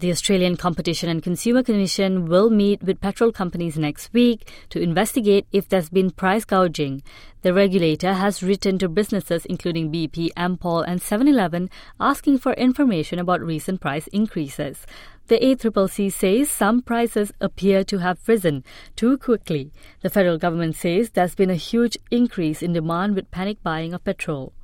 The Australian Competition and Consumer Commission will meet with petrol companies next week to investigate if there's been price gouging. The regulator has written to businesses including BP, Ampol and 7-Eleven asking for information about recent price increases. The ACCC says some prices appear to have risen too quickly. The federal government says there's been a huge increase in demand with panic buying of petrol.